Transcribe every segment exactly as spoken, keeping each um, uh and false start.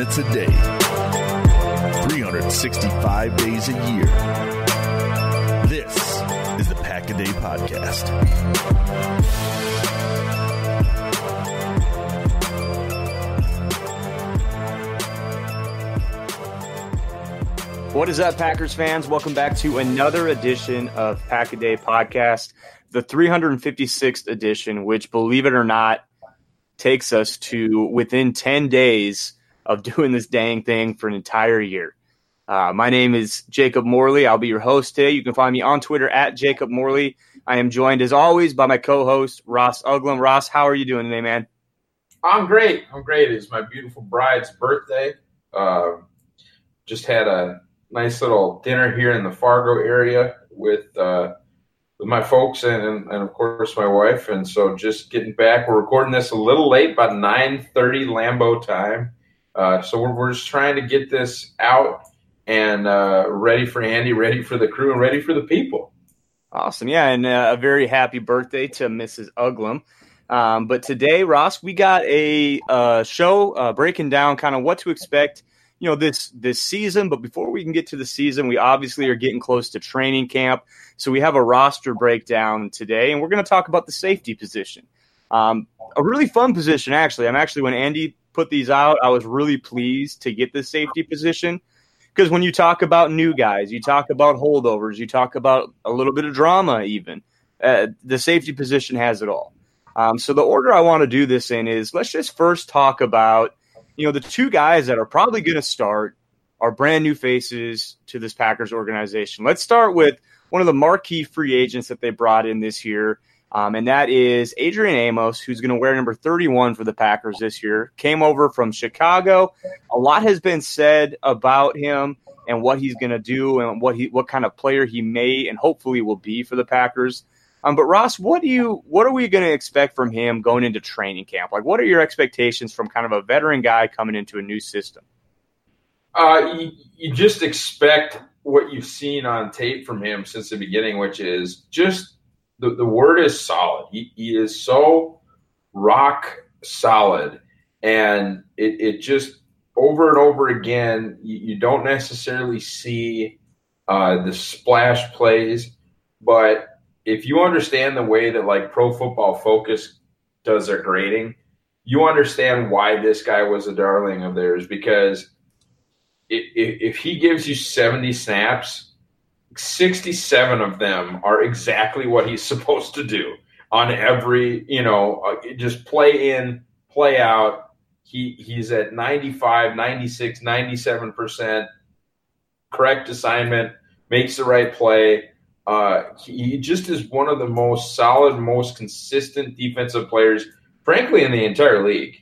minutes a day, three hundred sixty-five days a year. This is the Pack a Day Podcast. What is up, Packers fans? Welcome back to another edition of Pack a Day Podcast, the three hundred fifty-sixth edition, which, believe it or not, takes us to within ten days of doing this dang thing for an entire year. Uh, my name is Jacob Morley. I'll be your host today. You can find me on Twitter at Jacob Morley. I am joined, as always, by my co-host, Ross Uglum. Ross, how are you doing today, man? I'm great. I'm great. It's my beautiful bride's birthday. Uh, just had a nice little dinner here in the Fargo area with uh, with my folks and, and, and, of course, my wife. And so just getting back. We're recording this a little late, about nine thirty Lambeau time. Uh, so we're, we're just trying to get this out and uh, ready for Andy, ready for the crew, and ready for the people. Awesome. Yeah, and uh, a very happy birthday to Missus Uglum. Um, but today, Ross, we got a uh, show uh, breaking down kind of what to expect you know, this this season. But before we can get to the season, we obviously are getting close to training camp. So we have a roster breakdown today, and we're going to talk about the safety position. Um, a really fun position, actually. I'm actually, when Andy put these out, I was really pleased to get the safety position, because when you talk about new guys, you talk about holdovers, you talk about a little bit of drama even, uh, the safety position has it all. Um, so the order I want to do this in is, let's just first talk about You know, the two guys that are probably going to start are brand new faces to this Packers organization. Let's start with one of the marquee free agents that they brought in this year, um, and that is Adrian Amos, who's going to wear number thirty-one for the Packers this year. Came over from Chicago. A lot has been said about him and what he's going to do and what he, what kind of player he may and hopefully will be for the Packers. Um, but Ross, what do you what are we going to expect from him going into training camp? Like, what are your expectations from kind of a veteran guy coming into a new system? Uh, you, you just expect what you've seen on tape from him since the beginning, which is just the, the word is solid. He, he is so rock solid, and it, it just over and over again, you, you don't necessarily see uh, the splash plays, but if you understand the way that like Pro Football Focus does their grading, you understand why this guy was a darling of theirs, because if, if he gives you seventy snaps, sixty-seven of them are exactly what he's supposed to do on every, you know, just play in, play out. He he's at ninety-five, ninety-six, ninety-seven percent correct assignment, makes the right play. Uh, he just is one of the most solid, most consistent defensive players, frankly, in the entire league.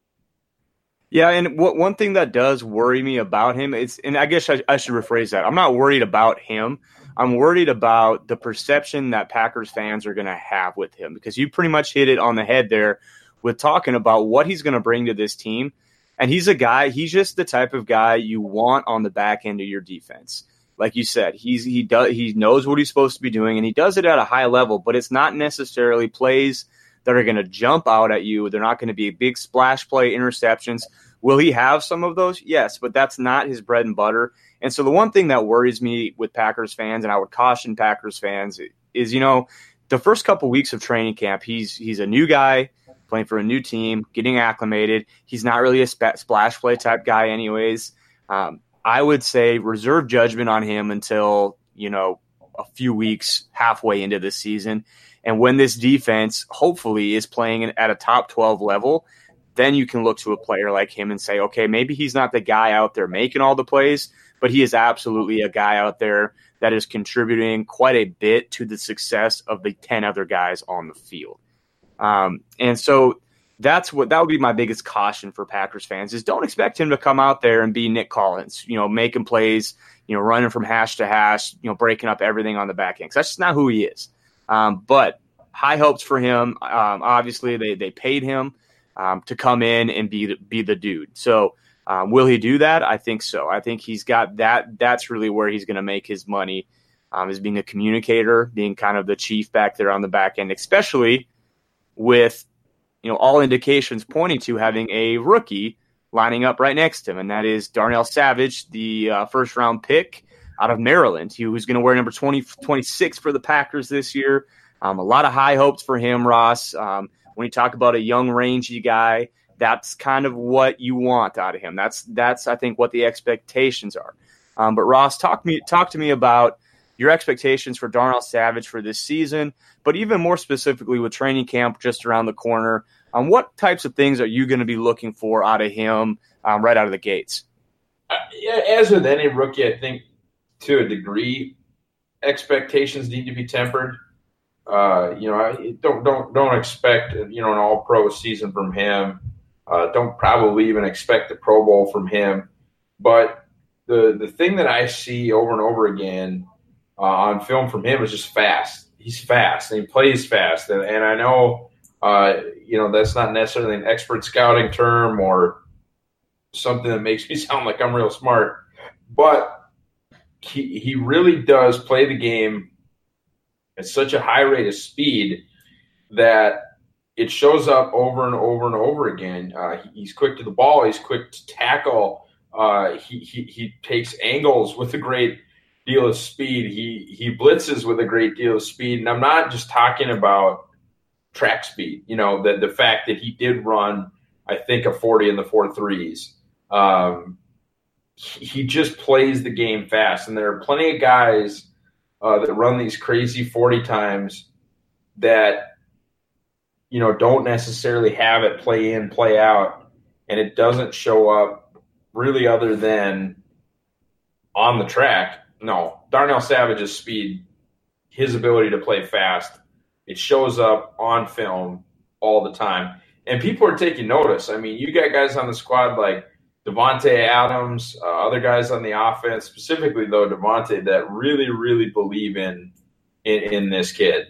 Yeah, and what, one thing that does worry me about him is, and I guess I, I should rephrase that, I'm not worried about him. I'm worried about the perception that Packers fans are going to have with him, because you pretty much hit it on the head there with talking about what he's going to bring to this team. And he's a guy, he's just the type of guy you want on the back end of your defense. Like you said, he's he does he knows what he's supposed to be doing, and he does it at a high level, but it's not necessarily plays that are going to jump out at you. They're not going to be big splash play interceptions. Will he have some of those? Yes, but that's not his bread and butter. And so the one thing that worries me with Packers fans, and I would caution Packers fans, is, you know, the first couple weeks of training camp, he's he's a new guy playing for a new team, getting acclimated. He's not really a sp- splash play type guy anyways. Um, I would say reserve judgment on him until, you know, a few weeks halfway into the season. And when this defense hopefully is playing at a top twelve level, then you can look to a player like him and say, okay, maybe he's not the guy out there making all the plays, but he is absolutely a guy out there that is contributing quite a bit to the success of the ten other guys on the field. Um, and so That's what that would be my biggest caution for Packers fans, is don't expect him to come out there and be Nick Collins, you know, making plays, you know, running from hash to hash, you know, breaking up everything on the back end. 'Cause that's just not who he is. Um, but high hopes for him. Um, obviously, they they paid him um, to come in and be the, be the dude. So um, will he do that? I think so. I think he's got that. That's really where he's going to make his money, um, is being a communicator, being kind of the chief back there on the back end, especially with, you know, all indications pointing to having a rookie lining up right next to him, and that is Darnell Savage, the uh, first-round pick out of Maryland, who's going to wear number twenty, twenty-six for the Packers this year. Um, a lot of high hopes for him, Ross. Um, when you talk about a young, rangy guy, that's kind of what you want out of him. That's, that's I think, what the expectations are. Um, but, Ross, talk me talk to me about your expectations for Darnell Savage for this season, but even more specifically with training camp just around the corner. Um, what types of things are you going to be looking for out of him um, right out of the gates? Uh, yeah, as with any rookie, I think to a degree, expectations need to be tempered. Uh, you know, don't don't don't expect you know an All-Pro season from him. Uh, don't probably even expect a Pro Bowl from him. But the the thing that I see over and over again uh, on film from him is just fast. He's fast and he plays fast, and, and I know uh, you know that's not necessarily an expert scouting term or something that makes me sound like I'm real smart, but he he really does play the game at such a high rate of speed that it shows up over and over and over again. Uh, he, he's quick to the ball. He's quick to tackle. Uh, he, he he takes angles with a great deal of speed. He he blitzes with a great deal of speed. And I'm not just talking about track speed. You know, the the fact that he did run, I think, a forty in the four threes. Um, he, he just plays the game fast. And there are plenty of guys Uh, that run these crazy forty times that, you know, don't necessarily have it play in, play out, and it doesn't show up really other than on the track. No, Darnell Savage's speed, his ability to play fast, it shows up on film all the time. And people are taking notice. I mean, you got guys on the squad like Devontae Adams, uh, other guys on the offense, specifically though Devontae, that really, really believe in in, in this kid.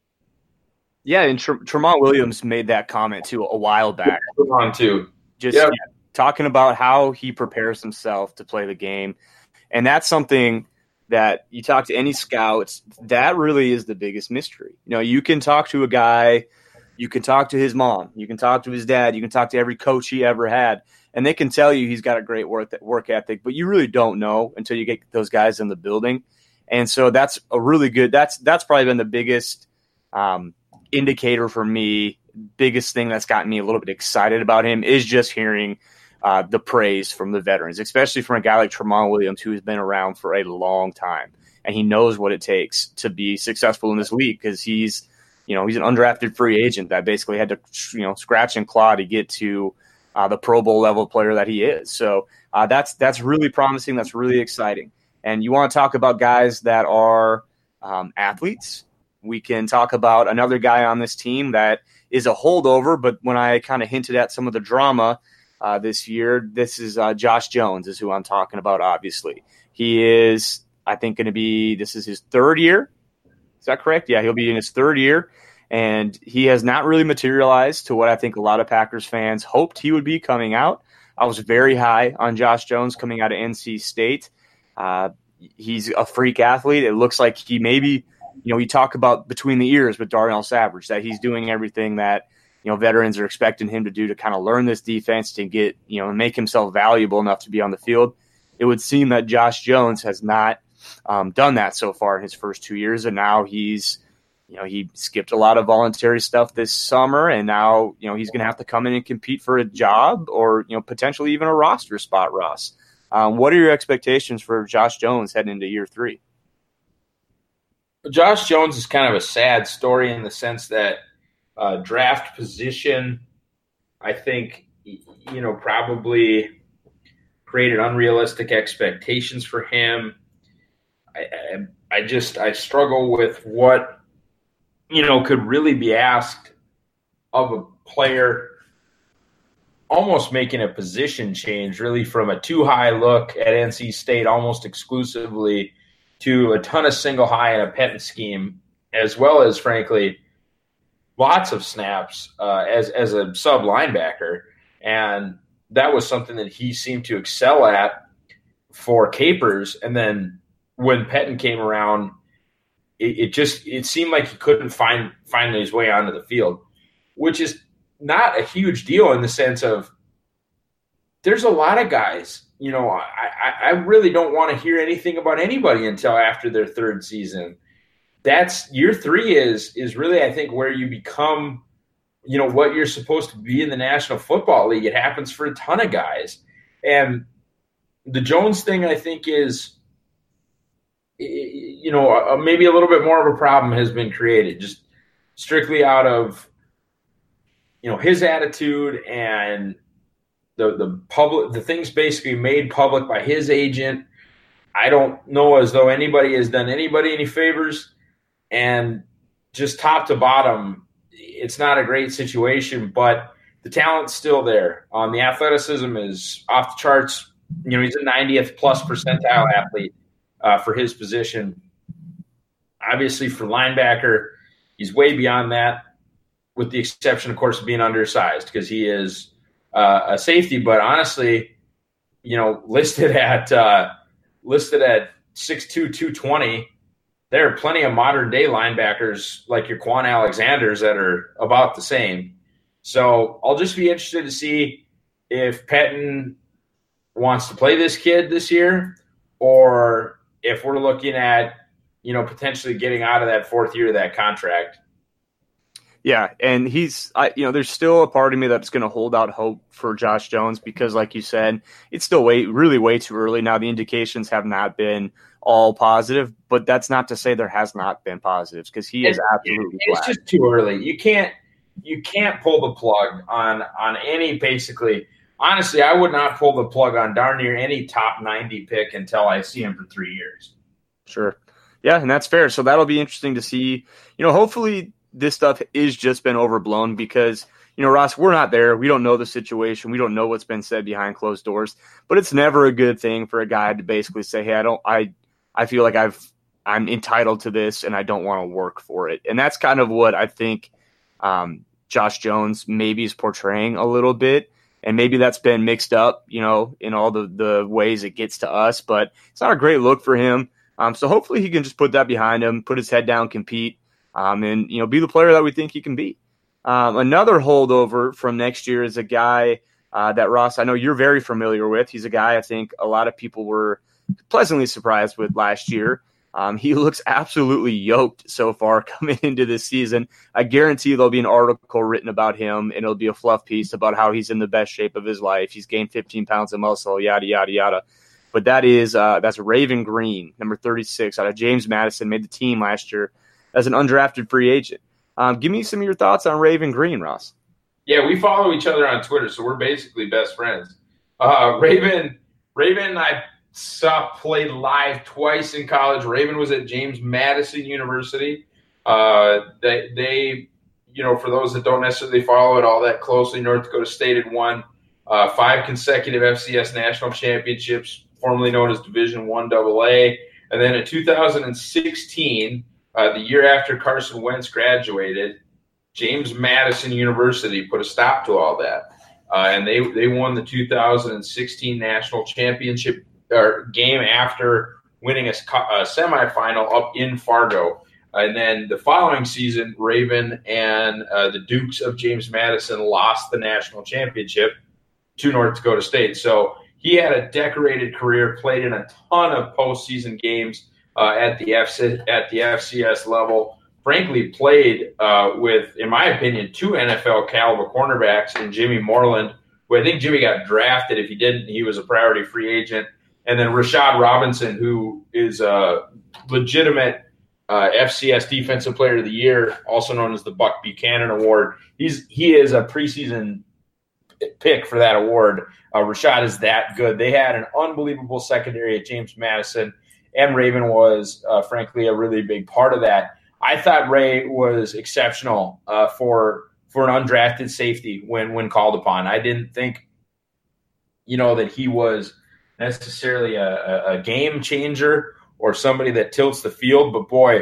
Yeah, and Tr- Tremont Williams made that comment too a while back. On too, just yep. yeah, talking about how he prepares himself to play the game, and that's something that you talk to any scouts. That really is the biggest mystery. You know, you can talk to a guy, you can talk to his mom, you can talk to his dad, you can talk to every coach he ever had. And they can tell you he's got a great work work ethic, but you really don't know until you get those guys in the building. And so that's a really good. That's that's probably been the biggest um, indicator for me. Biggest thing that's gotten me a little bit excited about him is just hearing uh, the praise from the veterans, especially from a guy like Tremont Williams, who has been around for a long time and he knows what it takes to be successful in this league because he's, you know, he's an undrafted free agent that basically had to, you know, scratch and claw to get to Uh, the Pro Bowl level player that he is. So uh, that's that's really promising. That's really exciting. And you want to talk about guys that are um, athletes. We can talk about another guy on this team that is a holdover, but when I kind of hinted at some of the drama uh, this year, this is uh, Josh Jones is who I'm talking about, obviously. He is, I think, going to be – this is his third year. Is that correct? Yeah, he'll be in his third year. And he has not really materialized to what I think a lot of Packers fans hoped he would be coming out. I was very high on Josh Jones coming out of N C State. Uh, he's a freak athlete. It looks like he maybe, you know, you talk about between the ears with Darnell Savage, that he's doing everything that, you know, veterans are expecting him to do to kind of learn this defense, to get, you know, make himself valuable enough to be on the field. It would seem that Josh Jones has not um, done that so far in his first two years, and now he's, You know, he skipped a lot of voluntary stuff this summer, and now, you know, he's going to have to come in and compete for a job or, you know, potentially even a roster spot, Ross. Um, what are your expectations for Josh Jones heading into year three? Josh Jones is kind of a sad story in the sense that uh, draft position, I think, you know, probably created unrealistic expectations for him. I, I, I just, I struggle with what, you know, could really be asked of a player almost making a position change, really from a too high look at N C State almost exclusively to a ton of single high in a Penton scheme, as well as, frankly, lots of snaps uh, as, as a sub linebacker. And that was something that he seemed to excel at for Capers. And then when Penton came around, It, it just it seemed like he couldn't find find his way onto the field, which is not a huge deal in the sense of there's a lot of guys, you know, I, I, I really don't want to hear anything about anybody until after their third season. That's year three is is really, I think, where you become, you know, what you're supposed to be in the National Football League. It happens for a ton of guys. And the Jones thing, I think, is, you know, maybe a little bit more of a problem has been created just strictly out of, you know, his attitude and the the public, the things basically made public by his agent. I don't know as though anybody has done anybody any favors, and just top to bottom, it's not a great situation, but the talent's still there. Um, the athleticism is off the charts. You know, he's a ninetieth plus percentile athlete uh, for his position. Obviously, for linebacker, he's way beyond that, with the exception, of course, of being undersized because he is uh, a safety. But honestly, you know, listed at uh, listed at six two, two twenty, there are plenty of modern day linebackers like your Quan Alexanders that are about the same. So I'll just be interested to see if Pettine wants to play this kid this year, or if we're looking at, you know, potentially getting out of that fourth year of that contract. Yeah, and he's, I, you know, there's still a part of me that's going to hold out hope for Josh Jones because, like you said, it's still way, really way too early. Now, the indications have not been all positive, but that's not to say there has not been positives because he is absolutely It's black. just too early. You can't you can't pull the plug on on any, basically. Honestly, I would not pull the plug on darn near any top ninety pick until I see him for three years. Sure. Yeah, and that's fair. So that'll be interesting to see. You know, hopefully this stuff is just been overblown because, you know, Ross, we're not there. We don't know the situation. We don't know what's been said behind closed doors. But it's never a good thing for a guy to basically say, hey, I don't I I feel like I've I'm entitled to this and I don't want to work for it. And that's kind of what I think um, Josh Jones maybe is portraying a little bit. And maybe that's been mixed up, you know, in all the, the ways it gets to us. But it's not a great look for him. Um, so hopefully he can just put that behind him, put his head down, compete, um, and, you know, be the player that we think he can be. Um, another holdover from next year is a guy uh, that, Ross, I know you're very familiar with. He's a guy I think a lot of people were pleasantly surprised with last year. Um, he looks absolutely yoked so far coming into this season. I guarantee there'll be an article written about him, and it'll be a fluff piece about how he's in the best shape of his life. He's gained fifteen pounds of muscle, yada, yada, yada. But that is uh, that's Raven Green, number thirty-six, out of James Madison, made the team last year as an undrafted free agent. Um, give me some of your thoughts on Raven Green, Ross. Yeah, we follow each other on Twitter, so we're basically best friends. Uh, Raven, Raven, I saw played live twice in college. Raven was at James Madison University. Uh, they, they, you know, for those that don't necessarily follow it all that closely, North Dakota State had won uh, five consecutive F C S national championships, formerly known as Division One Double A. And then in two thousand sixteen, uh, the year after Carson Wentz graduated, James Madison University put a stop to all that. Uh, and they, they won the two thousand sixteen national championship or game after winning a, a semifinal up in Fargo. And then the following season, Raven and uh, the Dukes of James Madison lost the national championship to North Dakota State. So he had a decorated career, played in a ton of postseason games uh, at the F C, at the F C S level. Frankly, played uh, with, in my opinion, two N F L caliber cornerbacks in Jimmy Moreland, who I think Jimmy got drafted. If he didn't, he was a priority free agent. And then Rashad Robinson, who is a legitimate uh, F C S Defensive Player of the Year, also known as the Buck Buchanan Award. He's he is a preseason pick for that award. Uh, Rashad is that good. They had an unbelievable secondary at James Madison, and Raven was, uh, frankly, a really big part of that. I thought Ray was exceptional uh, for for an undrafted safety when when called upon. I didn't think, you know, that he was necessarily a, a game changer or somebody that tilts the field, but boy,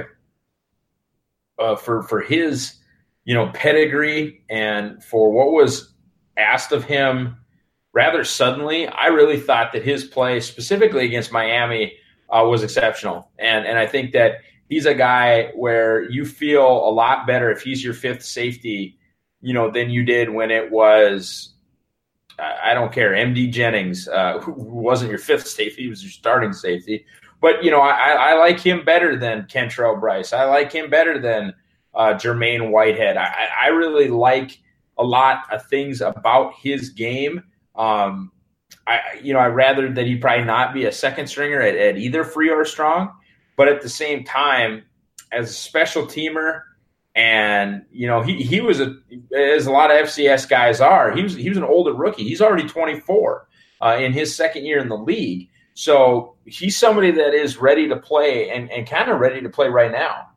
uh, for for his, you know, pedigree and for what was asked of him rather suddenly, I really thought that his play specifically against Miami uh, was exceptional. And and I think that he's a guy where you feel a lot better if he's your fifth safety, you know, than you did when it was I don't care. M D Jennings, uh, who wasn't your fifth safety, he was your starting safety. But, you know, I, I like him better than Kentrell Brice. I like him better than uh, Jermaine Whitehead. I, I really like a lot of things about his game. Um, I, you know, I'd rather that he probably not be a second stringer at, at either free or strong. But at the same time, as a special teamer, and, you know, he, he was, a, as a lot of F C S guys are, he was, he was an older rookie. He's already twenty-four uh, in his second year in the league. So he's somebody that is ready to play and, and kind of ready to play right now.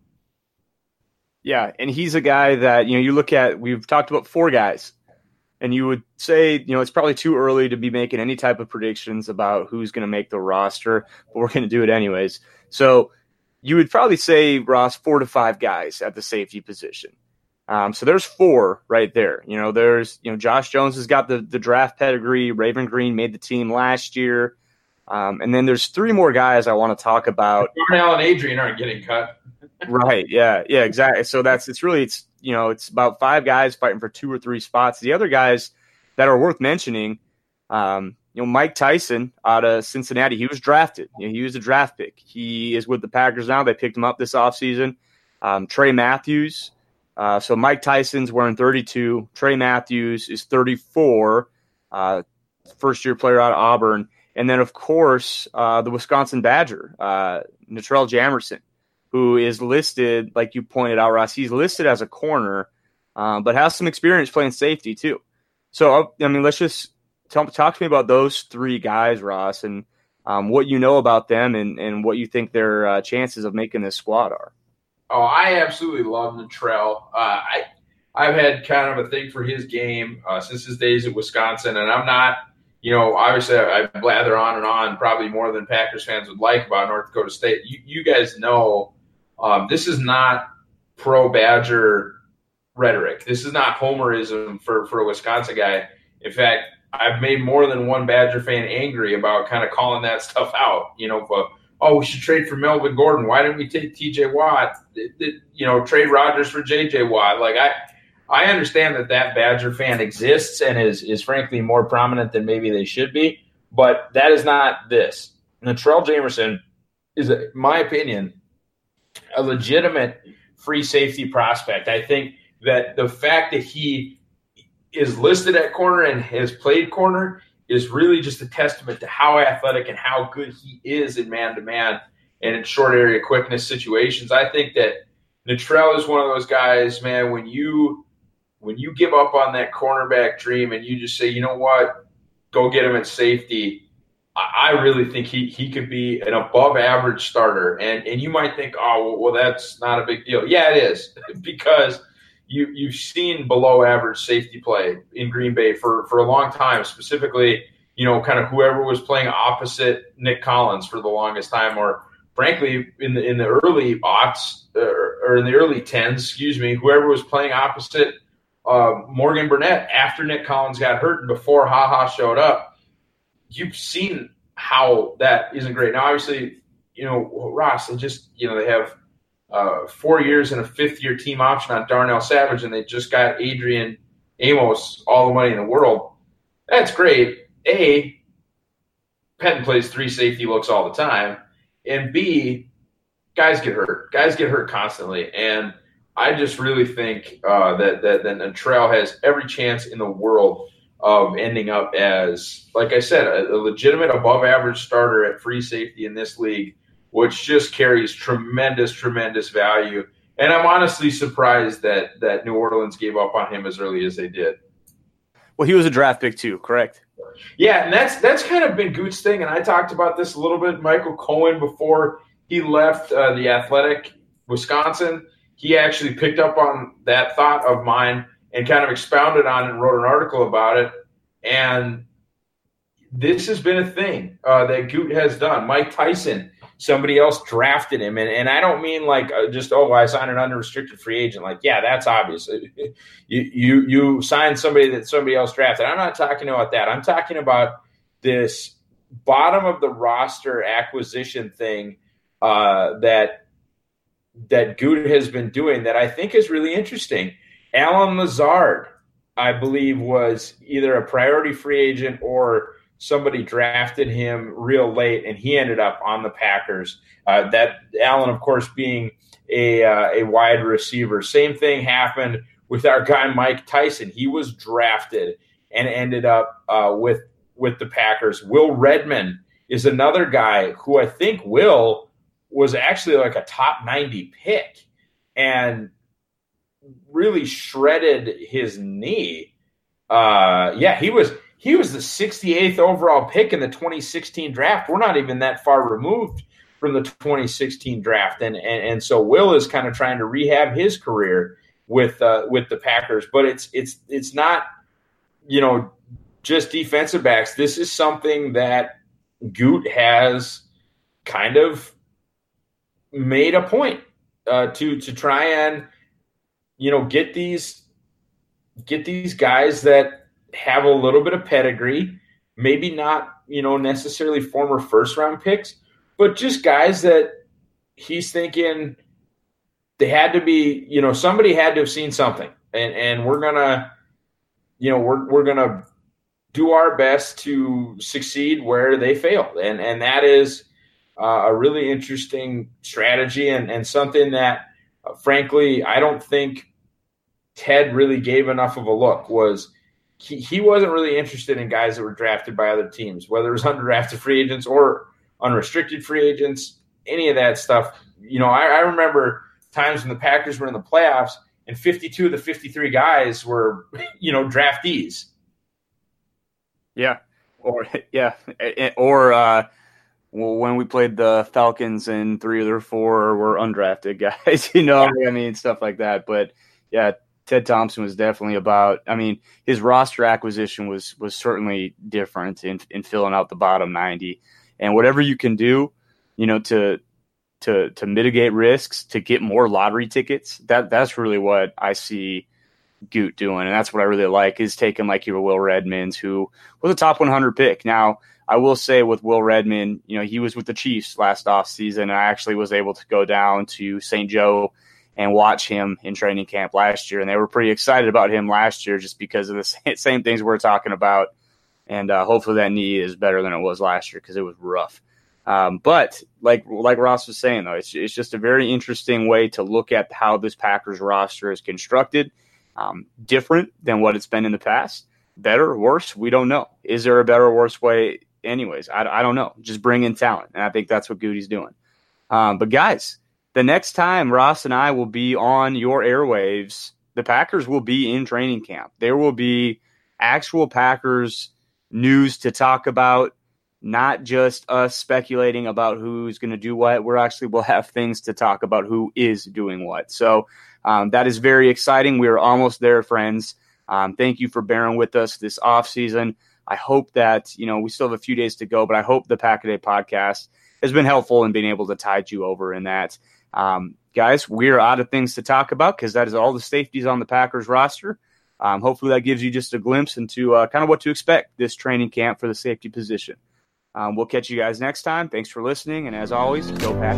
Yeah, and he's a guy that, you know, you look at, we've talked about four guys, and you would say, you know, it's probably too early to be making any type of predictions about who's going to make the roster, but we're going to do it anyways. So you would probably say, Ross, four to five guys at the safety position. Um, so there's four right there. You know, there's, you know, Josh Jones has got the, the draft pedigree. Raven Green made the team last year. Um, and then there's three more guys I want to talk about. Darnell and Adrian aren't getting cut. Right. Yeah. Yeah, exactly. So that's, it's really, it's, you know, it's about five guys fighting for two or three spots. The other guys that are worth mentioning, um, you know, Mike Tyson out of Cincinnati, he was drafted. You know, he was a draft pick. He is with the Packers now. They picked him up this offseason. Um, Trey Matthews. Uh, so Mike Tyson's wearing thirty-two. Trey Matthews is thirty-four. Uh, first-year player out of Auburn. And then, of course, uh, the Wisconsin Badger, uh, Natrell Jamerson, who is listed, like you pointed out, Ross, he's listed as a corner, um, but has some experience playing safety too. So, I mean, let's just tell, talk to me about those three guys, Ross, and um, what you know about them and, and what you think their uh, chances of making this squad are. Oh, I absolutely love Natrell. Uh, I, I've had kind of a thing for his game uh, since his days at Wisconsin, and I'm not – you know, obviously I, I blather on and on probably more than Packers fans would like about North Dakota State. You, you guys know um, this is not pro-Badger rhetoric. This is not homerism for, for a Wisconsin guy. In fact, I've made more than one Badger fan angry about kind of calling that stuff out. You know, but, oh, we should trade for Melvin Gordon. Why didn't we take T J Watt? It, it, you know, trade Rodgers for J J Watt. Like, I – I understand that that Badger fan exists and is, is frankly more prominent than maybe they should be, but that is not this. Natrell Jamerson is, in my opinion, a legitimate free safety prospect. I think that the fact that he is listed at corner and has played corner is really just a testament to how athletic and how good he is in man-to-man and in short area quickness situations. I think that Natrell is one of those guys, man, when you – When you give up on that cornerback dream and you just say, you know what, go get him at safety, I really think he he could be an above-average starter. And and you might think, oh, well, that's not a big deal. Yeah, it is, because you, you've seen below-average safety play in Green Bay for, for a long time, specifically, you know, kind of whoever was playing opposite Nick Collins for the longest time, or frankly, in the, in the early aughts, or, or in the early tens, excuse me, whoever was playing opposite Uh, Morgan Burnett after Nick Collins got hurt and before HaHa showed up. You've seen how that isn't great. Now, obviously, you know, Ross, they just, you know, they have uh, four years and a fifth-year team option on Darnell Savage, and they just got Adrian Amos all the money in the world. That's great. A, Penton plays three safety looks all the time. And B, guys get hurt. Guys get hurt constantly. And I just really think uh, that, that that Natrell has every chance in the world of ending up as, like I said, a, a legitimate above-average starter at free safety in this league, which just carries tremendous, tremendous value. And I'm honestly surprised that that New Orleans gave up on him as early as they did. Well, he was a draft pick too, correct? Yeah, and that's that's kind of been Goot's thing, and I talked about this a little bit. Michael Cohen, before he left uh, the Athletic Wisconsin, he actually picked up on that thought of mine and kind of expounded on it and wrote an article about it. And this has been a thing uh, that Goot has done. Mike Tyson, somebody else drafted him. And, and I don't mean like uh, just, oh, I signed an unrestricted free agent. Like, yeah, that's obvious. You, you, you signed somebody that somebody else drafted. I'm not talking about that. I'm talking about this bottom of the roster acquisition thing uh, that, that Goot has been doing that I think is really interesting. Alan Lazard I believe, was either a priority free agent or somebody drafted him real late, and he ended up on the Packers. Uh, that Allen, of course, being a uh, a wide receiver. Same thing happened with our guy Mike Tyson. He was drafted and ended up uh, with with the Packers. Will Redmond is another guy who I think Will was actually like a top ninety pick and really shredded his knee. Uh, yeah, he was he was the sixty-eighth overall pick in the twenty sixteen draft. We're not even that far removed from the twenty sixteen draft, and and, and so Will is kind of trying to rehab his career with uh, with the Packers. But it's it's it's not, you know, just defensive backs. This is something that Goot has kind of made a point uh, to to try and, you know, get these get these guys that have a little bit of pedigree, maybe not, you know, necessarily former first round picks, but just guys that he's thinking they had to be, you know, somebody had to have seen something, and and we're gonna, you know, we're we're gonna do our best to succeed where they failed. And and that is uh, a really interesting strategy and, and something that, uh, frankly, I don't think Ted really gave enough of a look. Was he, he wasn't really interested in guys that were drafted by other teams, whether it was undrafted free agents or unrestricted free agents, any of that stuff. You know, I, I remember times when the Packers were in the playoffs and fifty-two of the fifty-three guys were, you know, draftees. Yeah, or yeah, or uh, well, when we played the Falcons and three of their four were undrafted guys, you know, yeah. I mean, stuff like that. But yeah, Ted Thompson was definitely about. I mean, his roster acquisition was was certainly different in in filling out the bottom ninety, and whatever you can do, you know, to to to mitigate risks, to get more lottery tickets. That that's really what I see Goot doing, and that's what I really like, is taking like your Will Redmond, who was a top one hundred pick. Now, I will say with Will Redmond, you know, he was with the Chiefs last offseason, and I actually was able to go down to Saint Joe and watch him in training camp last year, and they were pretty excited about him last year just because of the same things we're talking about, and uh, hopefully that knee is better than it was last year because it was rough. Um, but like like Ross was saying, though, it's, it's just a very interesting way to look at how this Packers roster is constructed. Um, different than what it's been in the past. Better, worse, we don't know. Is there a better or worse way? Anyways, I, I don't know. Just bring in talent, and I think that's what Goody's doing. Um, but guys, the next time Ross and I will be on your airwaves, the Packers will be in training camp. There will be actual Packers news to talk about, not just us speculating about who's going to do what. We're actually will have things to talk about who is doing what. So um, that is very exciting. We are almost there, friends. Um, thank you for bearing with us this off season. I hope that, you know, we still have a few days to go, but I hope the Pack-A-Day podcast has been helpful in being able to tide you over in that. Um, guys, we're out of things to talk about because that is all the safeties on the Packers roster. Um, hopefully that gives you just a glimpse into uh, kind of what to expect this training camp for the safety position. Um, we'll catch you guys next time. Thanks for listening, and as always, go Pack.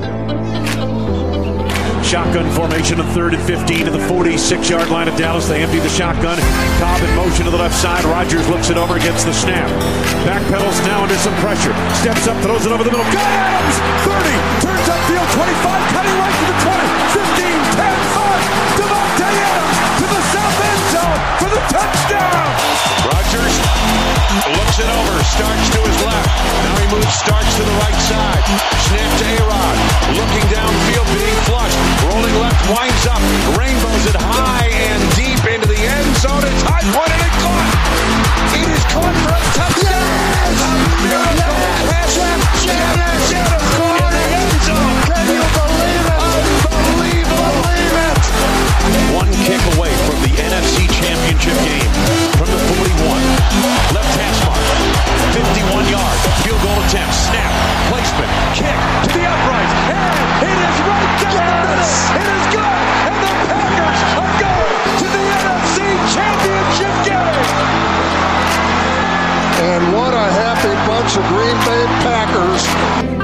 Shotgun formation of third and fifteen to the forty-six-yard line of Dallas. They empty the shotgun. Cobb in motion to the left side. Rodgers looks it over, gets the snap. Backpedals now under some pressure. Steps up, throws it over the middle. Got Adams! thirty! Turns upfield, twenty-five, cutting right to the twenty. fifteen, ten, five. Davante Adams to the south end zone for the touchdown! Rodgers looks it over, Starks to his left. Now he moves Starks to the right side. Snap to A-Rod. Looking downfield, being flushed. Rolling left, winds up. Rainbows it high and deep into the end zone. It's high point and it caught. It is caught for a touchdown. Yes! A miracle pass. Jennings in the end zone. Can you believe it? Unbelievable. Believe it. One kick away from the N F C Championship game. From the forty-one. Left hash mark. fifty-one yard. Field goal attempt. Snap. Placement. Kick to the upright. And it is right down. It is good. And the Packers are going to the N F C Championship game. And what a happy bunch of Green Bay Packers.